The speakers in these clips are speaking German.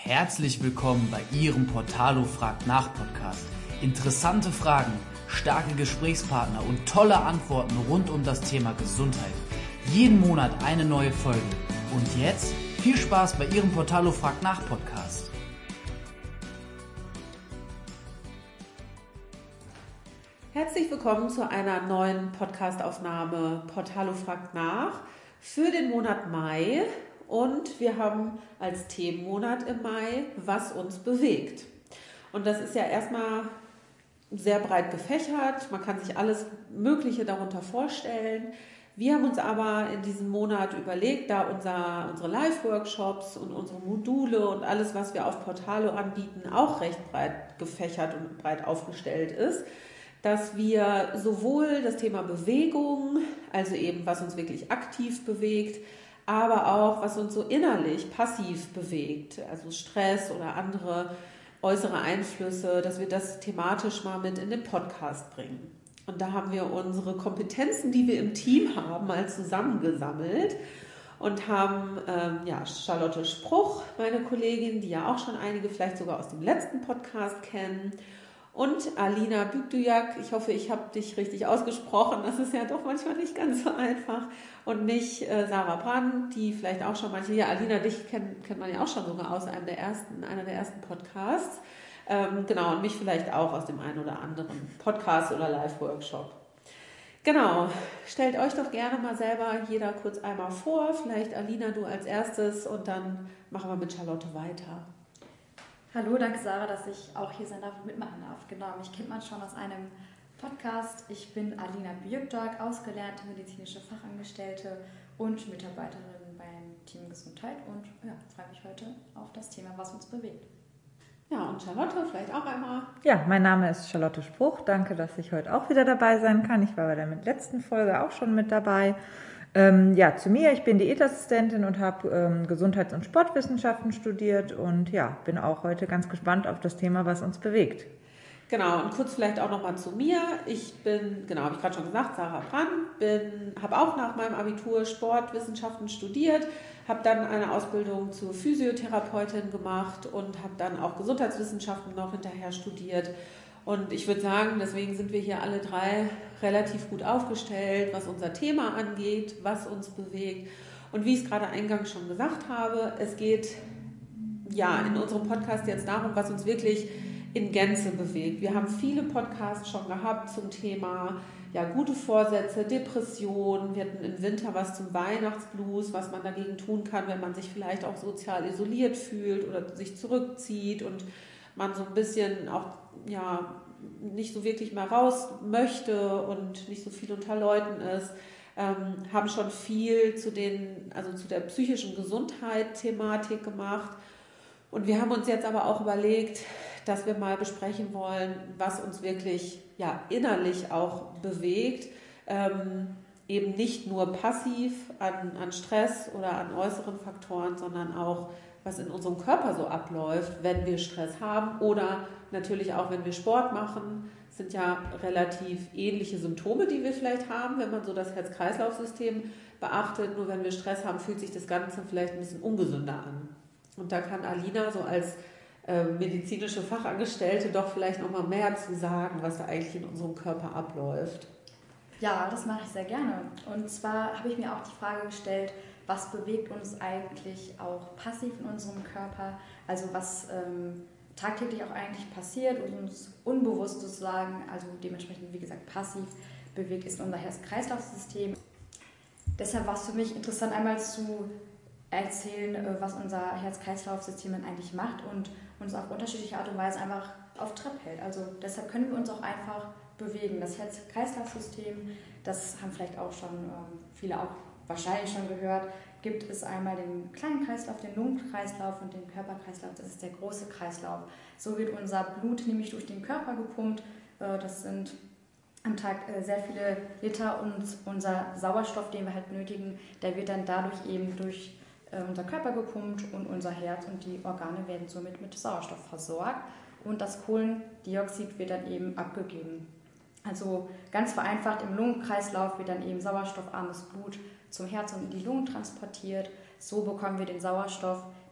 Herzlich willkommen bei Ihrem Portalo fragt nach Podcast. Interessante Fragen, starke Gesprächspartner und tolle Antworten rund um das Thema Gesundheit. Jeden Monat eine neue Folge. Und jetzt viel Spaß bei Ihrem Portalo fragt nach Podcast. Herzlich willkommen zu einer neuen Podcastaufnahme Portalo fragt nach für den Monat Mai. Und wir haben als Themenmonat im Mai, was uns bewegt. Und das ist ja erstmal sehr breit gefächert. Man kann sich alles Mögliche darunter vorstellen. Wir haben uns aber in diesem Monat überlegt, da unsere Live-Workshops und unsere Module und alles, was wir auf Portalo anbieten, auch recht breit gefächert und breit aufgestellt ist, dass wir sowohl das Thema Bewegung, also eben was uns wirklich aktiv bewegt, aber auch was uns so innerlich passiv bewegt, also Stress oder andere äußere Einflüsse, dass wir das thematisch mal mit in den Podcast bringen. Und da haben wir unsere Kompetenzen, die wir im Team haben, mal zusammengesammelt und haben Charlotte Spruch, meine Kollegin, die ja auch schon einige vielleicht sogar aus dem letzten Podcast kennen, und Alina Bügdujak, ich hoffe, ich habe dich richtig ausgesprochen, das ist ja doch manchmal nicht ganz so einfach, und mich, Sarah Brandt, die vielleicht auch schon Alina, dich kennt man ja auch schon sogar aus einer der ersten Podcasts, und mich vielleicht auch aus dem einen oder anderen Podcast oder Live-Workshop. Genau, stellt euch doch gerne mal selber jeder kurz einmal vor, vielleicht Alina, du als erstes, und dann machen wir mit Charlotte weiter. Hallo, danke Sarah, dass ich auch hier sein darf und mitmachen darf. Genau, mich kennt man schon aus einem Podcast. Ich bin Alina Bügdujak, ausgelernte medizinische Fachangestellte und Mitarbeiterin beim Team Gesundheit und freue mich heute auf das Thema, was uns bewegt. Ja, und Charlotte, vielleicht auch einmal. Ja, mein Name ist Charlotte Spruch. Danke, dass ich heute auch wieder dabei sein kann. Ich war bei der letzten Folge auch schon mit dabei. Zu mir, ich bin Diätassistentin und habe Gesundheits- und Sportwissenschaften studiert und bin auch heute ganz gespannt auf das Thema, was uns bewegt. Genau, und kurz vielleicht auch nochmal zu mir. Ich bin, habe ich gerade schon gesagt, Sarah Brandt, habe auch nach meinem Abitur Sportwissenschaften studiert, habe dann eine Ausbildung zur Physiotherapeutin gemacht und habe dann auch Gesundheitswissenschaften noch hinterher studiert. Und ich würde sagen, deswegen sind wir hier alle drei relativ gut aufgestellt, was unser Thema angeht, was uns bewegt. Und wie ich es gerade eingangs schon gesagt habe, es geht in unserem Podcast jetzt darum, was uns wirklich in Gänze bewegt. Wir haben viele Podcasts schon gehabt zum Thema gute Vorsätze, Depressionen. Wir hatten im Winter was zum Weihnachtsblues, was man dagegen tun kann, wenn man sich vielleicht auch sozial isoliert fühlt oder sich zurückzieht und man so ein bisschen auch nicht so wirklich mal raus möchte und nicht so viel unter Leuten ist, haben schon viel zu der psychischen Gesundheit-Thematik gemacht. Und wir haben uns jetzt aber auch überlegt, dass wir mal besprechen wollen, was uns wirklich innerlich auch bewegt, eben nicht nur passiv an Stress oder an äußeren Faktoren, sondern auch was in unserem Körper so abläuft, wenn wir Stress haben oder natürlich auch, wenn wir Sport machen. Das sind ja relativ ähnliche Symptome, die wir vielleicht haben, wenn man so das Herz-Kreislauf-System beachtet. Nur wenn wir Stress haben, fühlt sich das Ganze vielleicht ein bisschen ungesünder an. Und da kann Alina so als medizinische Fachangestellte doch vielleicht noch mal mehr zu sagen, was da eigentlich in unserem Körper abläuft. Ja, das mache ich sehr gerne. Und zwar habe ich mir auch die Frage gestellt, was bewegt uns eigentlich auch passiv in unserem Körper? Also was tagtäglich auch eigentlich passiert und uns unbewusst sozusagen, also dementsprechend wie gesagt passiv bewegt, ist unser Herz-Kreislauf-System. Deshalb war es für mich interessant, einmal zu erzählen, was unser Herz-Kreislauf-System eigentlich macht und uns auf unterschiedliche Art und Weise einfach auf Trab hält. Also deshalb können wir uns auch einfach bewegen. Das Herz-Kreislauf-System, das haben vielleicht auch schon viele auch wahrscheinlich schon gehört, gibt es einmal den kleinen Kreislauf, den Lungenkreislauf und den Körperkreislauf, das ist der große Kreislauf. So wird unser Blut nämlich durch den Körper gepumpt, das sind am Tag sehr viele Liter, und unser Sauerstoff, den wir halt benötigen, der wird dann dadurch eben durch unser Körper gepumpt und unser Herz und die Organe werden somit mit Sauerstoff versorgt und das Kohlendioxid wird dann eben abgegeben. Also ganz vereinfacht, im Lungenkreislauf wird dann eben sauerstoffarmes Blut zum Herz und in die Lungen transportiert. So bekommen wir den Sauerstoff,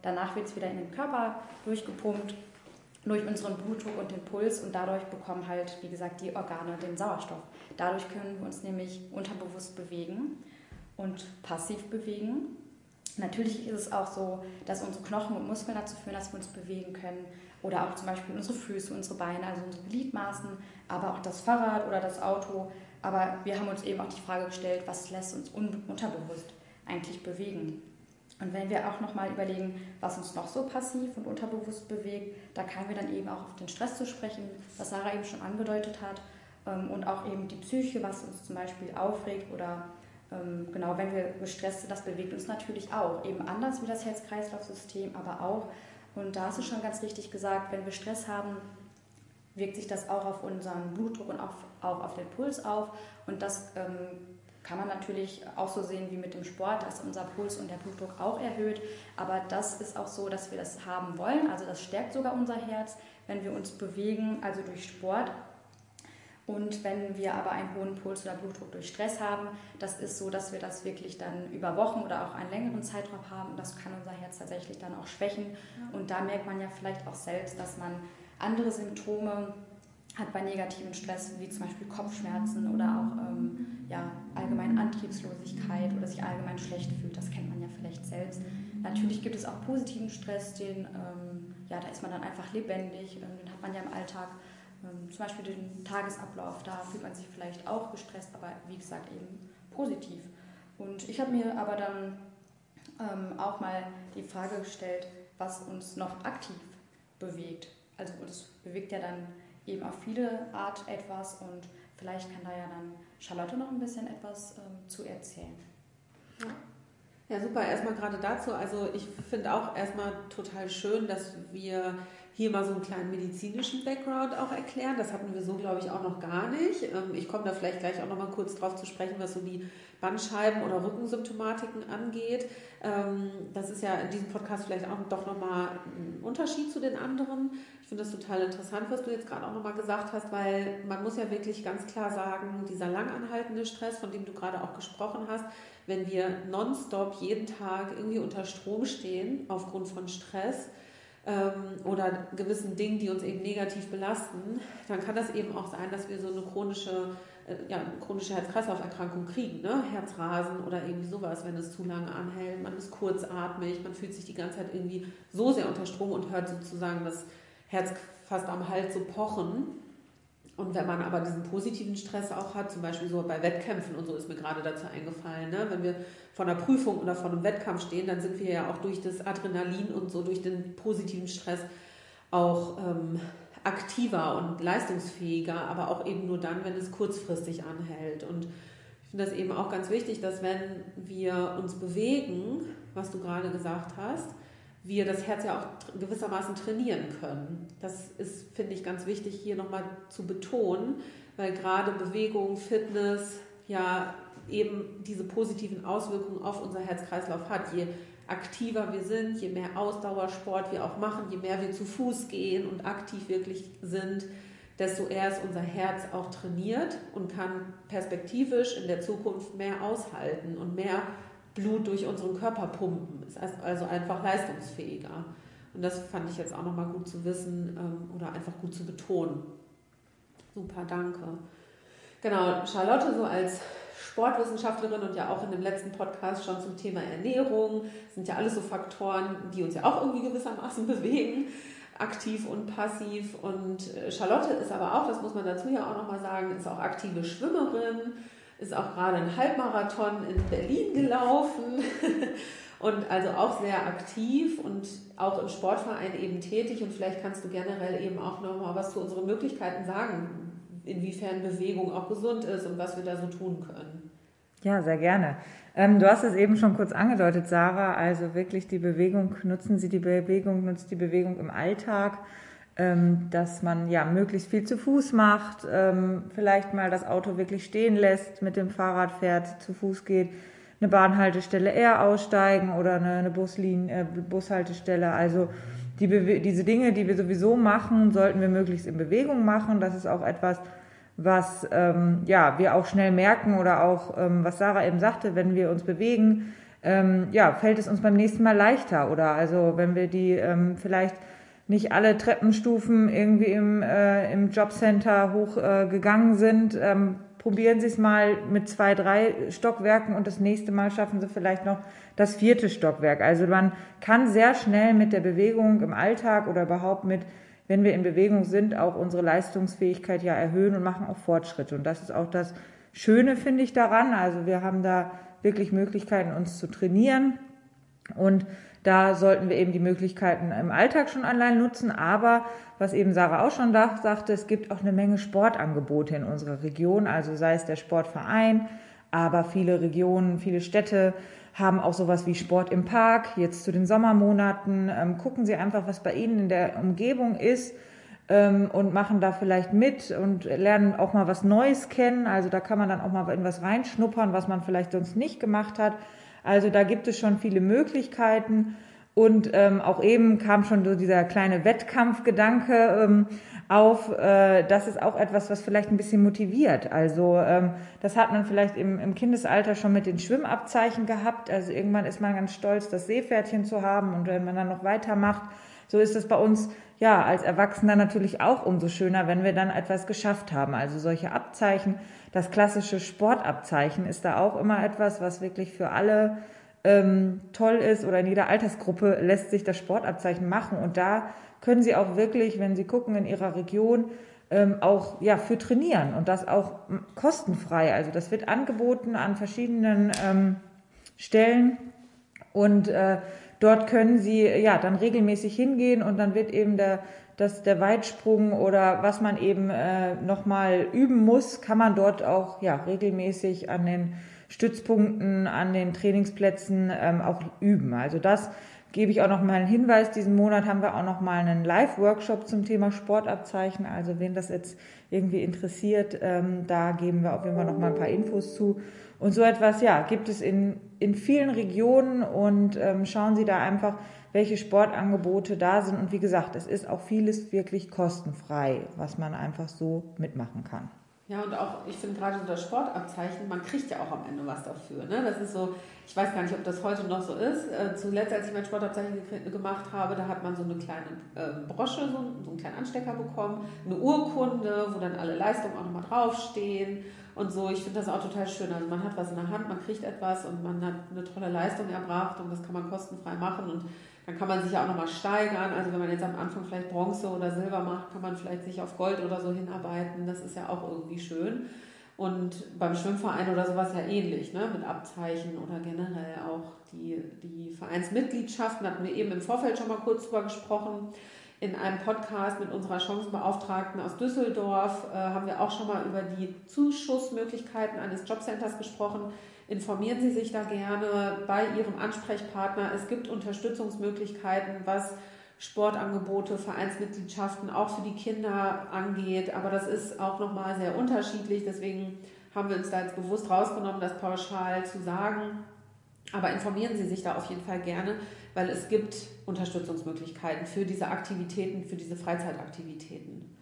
danach wird es wieder in den Körper durchgepumpt, durch unseren Blutdruck und den Puls und dadurch bekommen halt, wie gesagt, die Organe den Sauerstoff. Dadurch können wir uns nämlich unterbewusst bewegen und passiv bewegen. Natürlich ist es auch so, dass unsere Knochen und Muskeln dazu führen, dass wir uns bewegen können oder auch zum Beispiel unsere Füße, unsere Beine, also unsere Gliedmaßen, aber auch das Fahrrad oder das Auto. Aber wir haben uns eben auch die Frage gestellt, was lässt uns unterbewusst eigentlich bewegen? Und wenn wir auch nochmal überlegen, was uns noch so passiv und unterbewusst bewegt, da kamen wir dann eben auch auf den Stress zu sprechen, was Sarah eben schon angedeutet hat, und auch eben die Psyche, was uns zum Beispiel aufregt oder genau, wenn wir gestresst sind, das bewegt uns natürlich auch, eben anders wie das Herz-Kreislauf-System, aber auch, und da hast du schon ganz richtig gesagt, wenn wir Stress haben, wirkt sich das auch auf unseren Blutdruck und auch auf den Puls auf und das kann man natürlich auch so sehen wie mit dem Sport, da ist unser Puls und der Blutdruck auch erhöht, aber das ist auch so, dass wir das haben wollen, also das stärkt sogar unser Herz, wenn wir uns bewegen, also durch Sport. Und wenn wir aber einen hohen Puls oder Blutdruck durch Stress haben, das ist so, dass wir das wirklich dann über Wochen oder auch einen längeren Zeitraum haben und das kann unser Herz tatsächlich dann auch schwächen. Ja. Und da merkt man ja vielleicht auch selbst, dass man andere Symptome hat bei negativen Stress, wie zum Beispiel Kopfschmerzen oder auch allgemein Antriebslosigkeit oder sich allgemein schlecht fühlt. Das kennt man ja vielleicht selbst. Natürlich gibt es auch positiven Stress, da ist man dann einfach lebendig, den hat man ja im Alltag. Zum Beispiel den Tagesablauf, da fühlt man sich vielleicht auch gestresst, aber wie gesagt eben positiv. Und ich habe mir aber dann auch mal die Frage gestellt, was uns noch aktiv bewegt. Also uns bewegt ja dann eben auf viele Art etwas und vielleicht kann da ja dann Charlotte noch ein bisschen etwas zu erzählen. Ja, super. Erstmal gerade dazu. Also ich finde auch erstmal total schön, dass wir hier mal so einen kleinen medizinischen Background auch erklären. Das hatten wir so, glaube ich, auch noch gar nicht. Ich komme da vielleicht gleich auch noch mal kurz drauf zu sprechen, was so die Bandscheiben- oder Rückensymptomatiken angeht. Das ist ja in diesem Podcast vielleicht auch doch noch mal ein Unterschied zu den anderen. Ich finde das total interessant, was du jetzt gerade auch noch mal gesagt hast, weil man muss ja wirklich ganz klar sagen, dieser langanhaltende Stress, von dem du gerade auch gesprochen hast, wenn wir nonstop jeden Tag irgendwie unter Strom stehen aufgrund von Stress, oder gewissen Dingen, die uns eben negativ belasten, dann kann das eben auch sein, dass wir so eine chronische Herz-Kreislauf-Erkrankung kriegen, ne? Herzrasen oder irgendwie sowas, wenn es zu lange anhält. Man ist kurzatmig, man fühlt sich die ganze Zeit irgendwie so sehr unter Strom und hört sozusagen das Herz fast am Hals so pochen. Und wenn man aber diesen positiven Stress auch hat, zum Beispiel so bei Wettkämpfen und so ist mir gerade dazu eingefallen, ne? Wenn wir vor einer Prüfung oder vor einem Wettkampf stehen, dann sind wir ja auch durch das Adrenalin und so durch den positiven Stress auch aktiver und leistungsfähiger, aber auch eben nur dann, wenn es kurzfristig anhält. Und ich finde das eben auch ganz wichtig, dass wenn wir uns bewegen, was du gerade gesagt hast, wir das Herz ja auch gewissermaßen trainieren können. Das ist, finde ich, ganz wichtig hier nochmal zu betonen, weil gerade Bewegung, Fitness ja eben diese positiven Auswirkungen auf unser Herz-Kreislauf hat. Je aktiver wir sind, je mehr Ausdauersport wir auch machen, je mehr wir zu Fuß gehen und aktiv wirklich sind, desto eher ist unser Herz auch trainiert und kann perspektivisch in der Zukunft mehr aushalten und mehr Blut durch unseren Körper pumpen, ist also einfach leistungsfähiger. Und das fand ich jetzt auch nochmal gut zu wissen oder einfach gut zu betonen. Super, danke. Genau, Charlotte so als Sportwissenschaftlerin und ja auch in dem letzten Podcast schon zum Thema Ernährung, sind ja alles so Faktoren, die uns ja auch irgendwie gewissermaßen bewegen, aktiv und passiv. Und Charlotte ist aber auch, das muss man dazu ja auch nochmal sagen, ist auch aktive Schwimmerin, ist auch gerade einen Halbmarathon in Berlin gelaufen und also auch sehr aktiv und auch im Sportverein eben tätig. Und vielleicht kannst du generell eben auch nochmal was zu unseren Möglichkeiten sagen, inwiefern Bewegung auch gesund ist und was wir da so tun können. Ja, sehr gerne. Du hast es eben schon kurz angedeutet, Sarah, also wirklich nutzt die Bewegung im Alltag, dass man ja möglichst viel zu Fuß macht, vielleicht mal das Auto wirklich stehen lässt, mit dem Fahrrad fährt, zu Fuß geht, eine Bahnhaltestelle eher aussteigen oder eine Bushaltestelle. Also diese Dinge, die wir sowieso machen, sollten wir möglichst in Bewegung machen. Das ist auch etwas, was wir auch schnell merken oder auch, was Sarah eben sagte, wenn wir uns bewegen, fällt es uns beim nächsten Mal leichter. Oder also wenn wir die vielleicht nicht alle Treppenstufen irgendwie im Jobcenter hochgegangen sind, probieren Sie es mal mit 2, 3 Stockwerken und das nächste Mal schaffen Sie vielleicht noch das 4. Stockwerk. Also man kann sehr schnell mit der Bewegung im Alltag oder überhaupt wenn wir in Bewegung sind, auch unsere Leistungsfähigkeit ja erhöhen und machen auch Fortschritte. Und das ist auch das Schöne, finde ich, daran. Also wir haben da wirklich Möglichkeiten, uns zu trainieren. Und da sollten wir eben die Möglichkeiten im Alltag schon allein nutzen. Aber was eben Sarah auch schon sagte, es gibt auch eine Menge Sportangebote in unserer Region. Also sei es der Sportverein, aber viele Regionen, viele Städte haben auch sowas wie Sport im Park. Jetzt zu den Sommermonaten gucken Sie einfach, was bei Ihnen in der Umgebung ist und machen da vielleicht mit und lernen auch mal was Neues kennen. Also da kann man dann auch mal in was reinschnuppern, was man vielleicht sonst nicht gemacht hat. Also da gibt es schon viele Möglichkeiten. Und auch eben kam schon so dieser kleine Wettkampfgedanke auf. Das ist auch etwas, was vielleicht ein bisschen motiviert. Also das hat man vielleicht im Kindesalter schon mit den Schwimmabzeichen gehabt. Also irgendwann ist man ganz stolz, das Seepferdchen zu haben. Und wenn man dann noch weitermacht, so ist es bei uns ja als Erwachsener natürlich auch umso schöner, wenn wir dann etwas geschafft haben. Also solche Abzeichen, das klassische Sportabzeichen ist da auch immer etwas, was wirklich für alle toll ist, oder in jeder Altersgruppe lässt sich das Sportabzeichen machen. Und da können Sie auch wirklich, wenn Sie gucken in Ihrer Region, auch für trainieren und das auch kostenfrei. Also das wird angeboten an verschiedenen Stellen und dort können Sie dann regelmäßig hingehen und dann wird eben der Weitsprung oder was man eben nochmal üben muss, kann man dort auch regelmäßig an den Stützpunkten, an den Trainingsplätzen auch üben. Also das gebe ich auch noch mal einen Hinweis. Diesen Monat haben wir auch noch mal einen Live-Workshop zum Thema Sportabzeichen. Also wen das jetzt irgendwie interessiert, da geben wir auf jeden Fall noch mal ein paar Infos zu. Und so etwas, gibt es in vielen Regionen und schauen Sie da einfach, welche Sportangebote da sind. Und wie gesagt, es ist auch vieles wirklich kostenfrei, was man einfach so mitmachen kann. Ja, und auch, ich finde gerade so das Sportabzeichen, man kriegt ja auch am Ende was dafür. Ne? Das ist so, ich weiß gar nicht, ob das heute noch so ist. Zuletzt, als ich mein Sportabzeichen gemacht habe, da hat man so eine kleine Brosche, so einen kleinen Anstecker bekommen, eine Urkunde, wo dann alle Leistungen auch nochmal draufstehen und so. Ich finde das auch total schön. Also man hat was in der Hand, man kriegt etwas und man hat eine tolle Leistung erbracht und das kann man kostenfrei machen und dann kann man sich ja auch nochmal steigern. Also wenn man jetzt am Anfang vielleicht Bronze oder Silber macht, kann man vielleicht sich auf Gold oder so hinarbeiten. Das ist ja auch irgendwie schön. Und beim Schwimmverein oder sowas ja ähnlich, ne? Mit Abzeichen oder generell auch die Vereinsmitgliedschaften. Hatten wir eben im Vorfeld schon mal kurz drüber gesprochen. In einem Podcast mit unserer Chancenbeauftragten aus Düsseldorf haben wir auch schon mal über die Zuschussmöglichkeiten eines Jobcenters gesprochen. Informieren Sie sich da gerne bei Ihrem Ansprechpartner. Es gibt Unterstützungsmöglichkeiten, was Sportangebote, Vereinsmitgliedschaften auch für die Kinder angeht. Aber das ist auch nochmal sehr unterschiedlich. Deswegen haben wir uns da jetzt bewusst rausgenommen, das pauschal zu sagen. Aber informieren Sie sich da auf jeden Fall gerne, weil es gibt Unterstützungsmöglichkeiten für diese Aktivitäten, für diese Freizeitaktivitäten.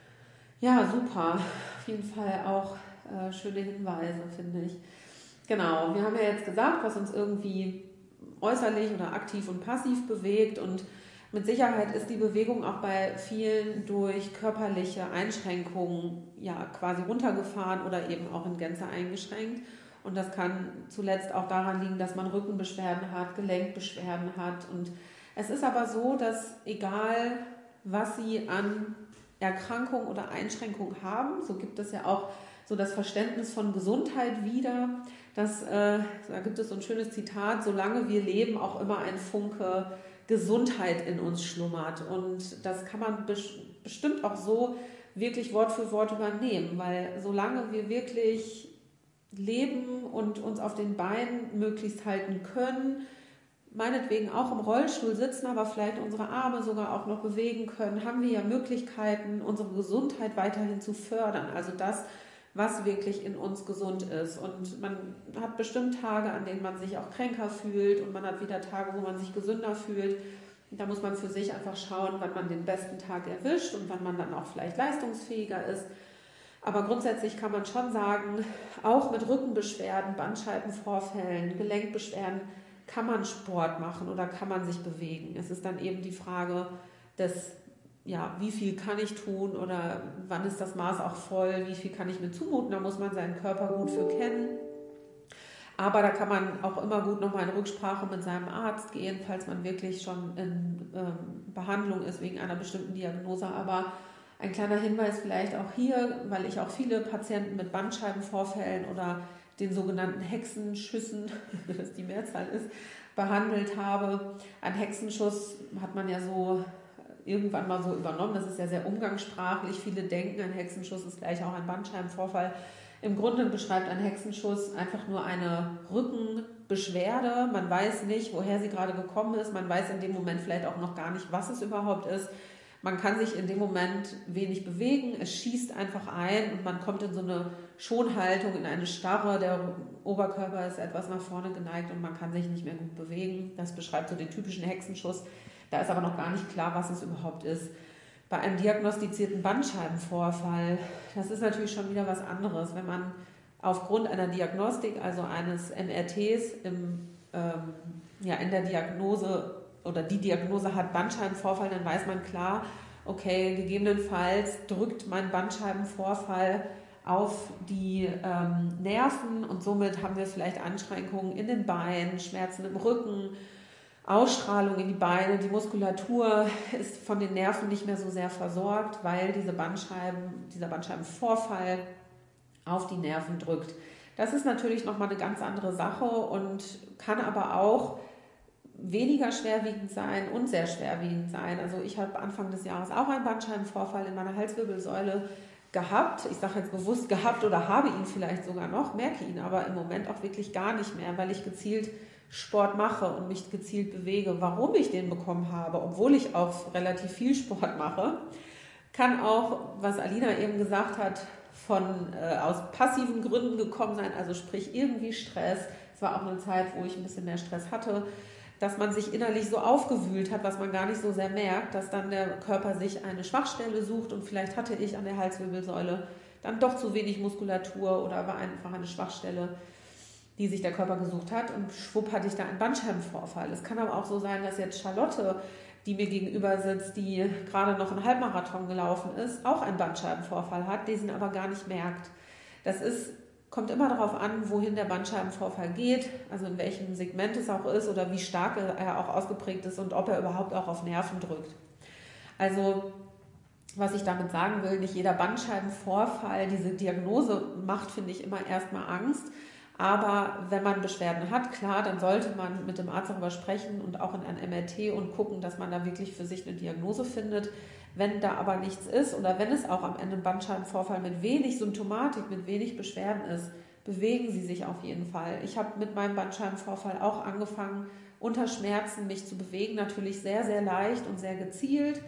Ja, super. Auf jeden Fall auch schöne Hinweise, finde ich. Genau, wir haben ja jetzt gesagt, was uns irgendwie äußerlich oder aktiv und passiv bewegt und mit Sicherheit ist die Bewegung auch bei vielen durch körperliche Einschränkungen quasi runtergefahren oder eben auch in Gänze eingeschränkt. Und das kann zuletzt auch daran liegen, dass man Rückenbeschwerden hat, Gelenkbeschwerden hat. Und es ist aber so, dass egal, was Sie an Erkrankung oder Einschränkung haben, so gibt es ja auch so das Verständnis von Gesundheit wieder. Da gibt es so ein schönes Zitat, solange wir leben, auch immer ein Funke Gesundheit in uns schlummert. Und das kann man bestimmt auch so wirklich Wort für Wort übernehmen, weil solange wir wirklich leben und uns auf den Beinen möglichst halten können, meinetwegen auch im Rollstuhl sitzen, aber vielleicht unsere Arme sogar auch noch bewegen können, haben wir ja Möglichkeiten, unsere Gesundheit weiterhin zu fördern. Also das, was wirklich in uns gesund ist. Und man hat bestimmt Tage, an denen man sich auch kränker fühlt und man hat wieder Tage, wo man sich gesünder fühlt. Und da muss man für sich einfach schauen, wann man den besten Tag erwischt und wann man dann auch vielleicht leistungsfähiger ist. Aber grundsätzlich kann man schon sagen, auch mit Rückenbeschwerden, Bandscheibenvorfällen, Gelenkbeschwerden, kann man Sport machen oder kann man sich bewegen? Es ist dann eben die Frage des, ja, wie viel kann ich tun oder wann ist das Maß auch voll, wie viel kann ich mir zumuten, da muss man seinen Körper gut für kennen. Aber da kann man auch immer gut nochmal in Rücksprache mit seinem Arzt gehen, falls man wirklich schon in Behandlung ist wegen einer bestimmten Diagnose. Aber ein kleiner Hinweis vielleicht auch hier, weil ich auch viele Patienten mit Bandscheibenvorfällen oder den sogenannten Hexenschüssen, das die Mehrzahl ist, behandelt habe. Ein Hexenschuss hat man ja so irgendwann mal so übernommen, das ist ja sehr umgangssprachlich. Viele denken, ein Hexenschuss ist gleich auch ein Bandscheibenvorfall. Im Grunde beschreibt ein Hexenschuss einfach nur eine Rückenbeschwerde. Man weiß nicht, woher sie gerade gekommen ist. Man weiß in dem Moment vielleicht auch noch gar nicht, was es überhaupt ist. Man kann sich in dem Moment wenig bewegen. Es schießt einfach ein und man kommt in so eine Schonhaltung, in eine Starre. Der Oberkörper ist etwas nach vorne geneigt und man kann sich nicht mehr gut bewegen. Das beschreibt so den typischen Hexenschuss. Da ist aber noch gar nicht klar, was es überhaupt ist. Bei einem diagnostizierten Bandscheibenvorfall, das ist natürlich schon wieder was anderes. Wenn man aufgrund einer Diagnostik, also eines MRTs in der Diagnose oder die Diagnose hat Bandscheibenvorfall, dann weiß man klar, okay, gegebenenfalls drückt mein Bandscheibenvorfall auf die Nerven und somit haben wir vielleicht Einschränkungen in den Beinen, Schmerzen im Rücken, Ausstrahlung in die Beine, die Muskulatur ist von den Nerven nicht mehr so sehr versorgt, weil dieser Bandscheibenvorfall auf die Nerven drückt. Das ist natürlich nochmal eine ganz andere Sache und kann aber auch weniger schwerwiegend sein und sehr schwerwiegend sein. Also ich habe Anfang des Jahres auch einen Bandscheibenvorfall in meiner Halswirbelsäule gehabt. Ich sage jetzt bewusst gehabt oder habe ihn vielleicht sogar noch, merke ihn aber im Moment auch wirklich gar nicht mehr, weil ich gezielt Sport mache und mich gezielt bewege. Warum ich den bekommen habe, obwohl ich auch relativ viel Sport mache, kann auch, was Alina eben gesagt hat, aus passiven Gründen gekommen sein, also sprich irgendwie Stress. Es war auch eine Zeit, wo ich ein bisschen mehr Stress hatte, dass man sich innerlich so aufgewühlt hat, was man gar nicht so sehr merkt, dass dann der Körper sich eine Schwachstelle sucht und vielleicht hatte ich an der Halswirbelsäule dann doch zu wenig Muskulatur oder war einfach eine Schwachstelle, die sich der Körper gesucht hat und schwupp hatte ich da einen Bandscheibenvorfall. Es kann aber auch so sein, dass jetzt Charlotte, die mir gegenüber sitzt, die gerade noch einen Halbmarathon gelaufen ist, auch einen Bandscheibenvorfall hat, den sie aber gar nicht merkt. Kommt immer darauf an, wohin der Bandscheibenvorfall geht, also in welchem Segment es auch ist oder wie stark er auch ausgeprägt ist und ob er überhaupt auch auf Nerven drückt. Also was ich damit sagen will, nicht jeder Bandscheibenvorfall, diese Diagnose macht, finde ich, immer erstmal Angst. Aber wenn man Beschwerden hat, klar, dann sollte man mit dem Arzt darüber sprechen und auch in ein MRT und gucken, dass man da wirklich für sich eine Diagnose findet. Wenn da aber nichts ist oder wenn es auch am Ende ein Bandscheibenvorfall mit wenig Symptomatik, mit wenig Beschwerden ist, bewegen Sie sich auf jeden Fall. Ich habe mit meinem Bandscheibenvorfall auch angefangen, unter Schmerzen mich zu bewegen, natürlich sehr, sehr leicht und sehr gezielt.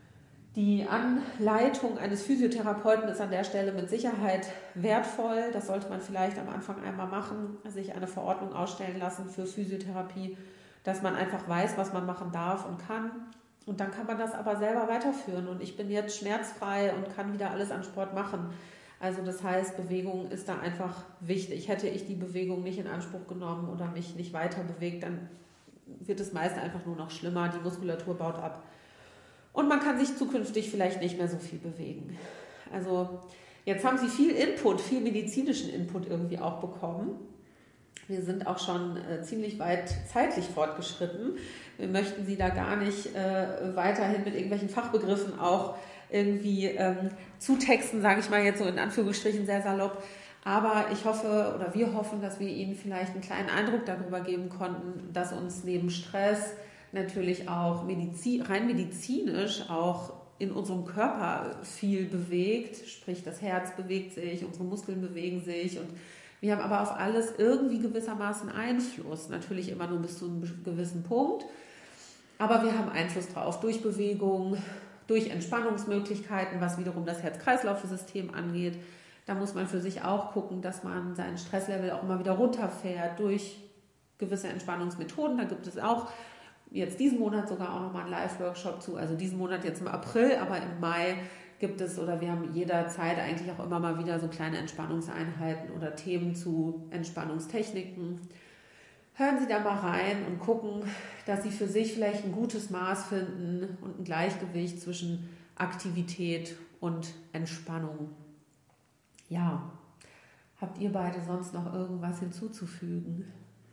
Die Anleitung eines Physiotherapeuten ist an der Stelle mit Sicherheit wertvoll. Das sollte man vielleicht am Anfang einmal machen, sich eine Verordnung ausstellen lassen für Physiotherapie, dass man einfach weiß, was man machen darf und kann. Und dann kann man das aber selber weiterführen. Und ich bin jetzt schmerzfrei und kann wieder alles an Sport machen. Also das heißt, Bewegung ist da einfach wichtig. Hätte ich die Bewegung nicht in Anspruch genommen oder mich nicht weiter bewegt, dann wird es meist einfach nur noch schlimmer. Die Muskulatur baut ab. Und man kann sich zukünftig vielleicht nicht mehr so viel bewegen. Also jetzt haben Sie viel Input, viel medizinischen Input irgendwie auch bekommen. Wir sind auch schon ziemlich weit zeitlich fortgeschritten. Wir möchten Sie da gar nicht weiterhin mit irgendwelchen Fachbegriffen auch irgendwie zutexten, sage ich mal jetzt so in Anführungsstrichen sehr salopp. Aber ich hoffe oder wir hoffen, dass wir Ihnen vielleicht einen kleinen Eindruck darüber geben konnten, dass uns neben Stress natürlich auch rein medizinisch auch in unserem Körper viel bewegt, sprich das Herz bewegt sich, unsere Muskeln bewegen sich und wir haben aber auf alles irgendwie gewissermaßen Einfluss, natürlich immer nur bis zu einem gewissen Punkt, aber wir haben Einfluss drauf durch Bewegung, durch Entspannungsmöglichkeiten, was wiederum das Herz-Kreislauf-System angeht. Da muss man für sich auch gucken, dass man sein Stresslevel auch immer wieder runterfährt durch gewisse Entspannungsmethoden, da gibt es auch jetzt diesen Monat sogar auch nochmal einen Live-Workshop zu, also diesen Monat jetzt im April, aber im Mai gibt es oder wir haben jederzeit eigentlich auch immer mal wieder so kleine Entspannungseinheiten oder Themen zu Entspannungstechniken. hören Sie da mal rein und gucken, dass Sie für sich vielleicht ein gutes Maß finden und ein Gleichgewicht zwischen Aktivität und Entspannung. Ja, habt ihr beide sonst noch irgendwas hinzuzufügen?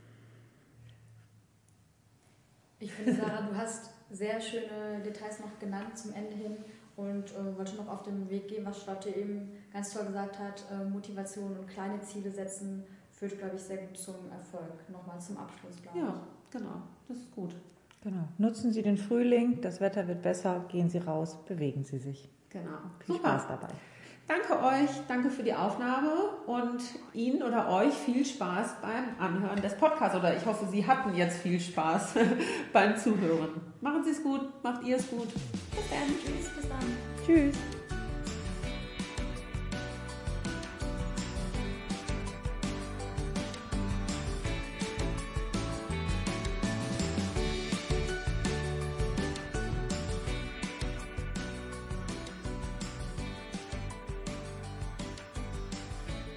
Ich finde, Sarah, du hast sehr schöne Details noch genannt zum Ende hin und wollte noch auf den Weg gehen, was Charlotte eben ganz toll gesagt hat. Motivation und kleine Ziele setzen führt, glaube ich, sehr gut zum Erfolg. Nochmal zum Abschluss, glaube ich. Ja, genau, das ist gut. Genau. Nutzen Sie den Frühling, das Wetter wird besser, gehen Sie raus, bewegen Sie sich. Genau. Viel Spaß dabei. Danke euch, danke für die Aufnahme und Ihnen oder euch viel Spaß beim Anhören des Podcasts. Oder ich hoffe, Sie hatten jetzt viel Spaß beim Zuhören. Machen Sie es gut, macht ihr es gut. Bis dann. Tschüss, bis dann. Tschüss.